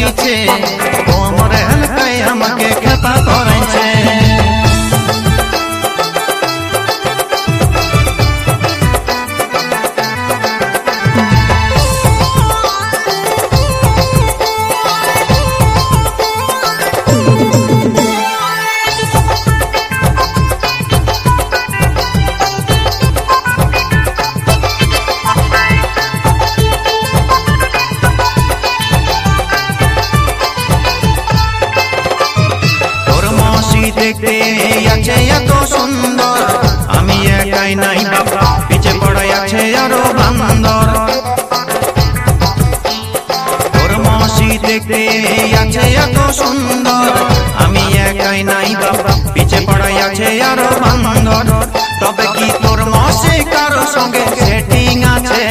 আসিছে কোমর হালকায় আমাকে খেপা করাইছে। দেখতে আছে এত সুন্দর আমি একাই নাই বাবা পিছে পড়ে আছে আরো বান্দর। তোর মাসি দেখতে আছে এত সুন্দর আমি একাই নাই বাবা পিছে পড়ে আছে আরো বান্দর। তবে কি তোর মাসি কারো সঙ্গে সেটিং আছে?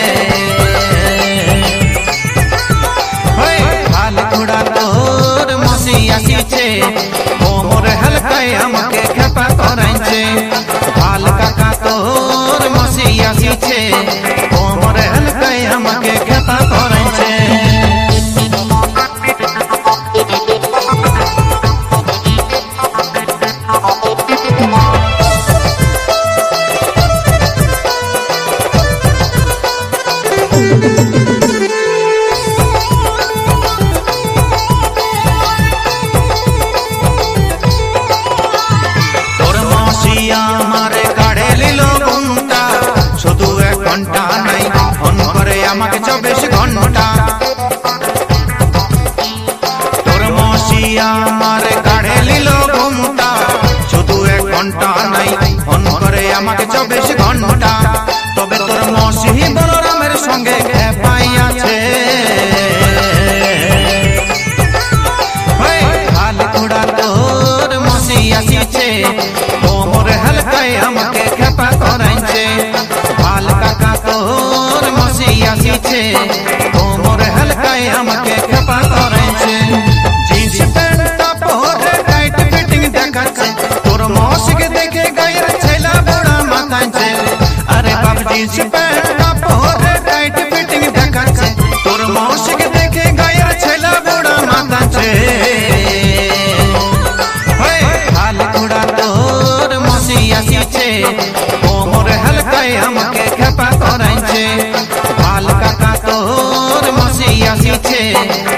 হাল ঘোড়া তোর মাসি আসিছে কোমর হালকায় আমাকে খেপা করাইছে। ভাল কাকা তোর মাসি আসিছে কোমর হালকায় আমাকে খেপা করাইছে। আমারে কাড়ে লিল ঘন্টা শুধু 1 ঘন্টা নাই ফোন করে আমাকে 24 ঘন্টা। তোর মাসি আমারে কাড়ে লিল ঘন্টা শুধু 1 ঘন্টা নাই ফোন করে আমাকে 24 ঘন্টা। তবে তোর মাসি বলরামের সঙ্গে খেপাই আছে। হাল ঘোড়া তোর মাসি আসিছে কোমর হালকায় আমাকে খেপা করাইছে। ভাল কাকা তোর মাসি আসিছে কোমর হালকায় আমাকে খেপা করাইছে। জিন্স প্যান্টটা পরে টাইট ফিটিং দেখাচ্ছে তোর মাসিকে দেখে গায়ের ছেলা বুড়া মাথাইছে। আরে বাপ জিন্স প্যান্টটা পরে টাইট ফিটিং দেখাচ্ছে তোর মাসিকে দেখে গায়ের ছেলা বুড়া মাথাইছে। হাল ঘোড়া তোর মাসি আসিছে কোমর হালকায় আমাকে খেপা করাইছে। ভাল কাকা তোর মাসি আসিছে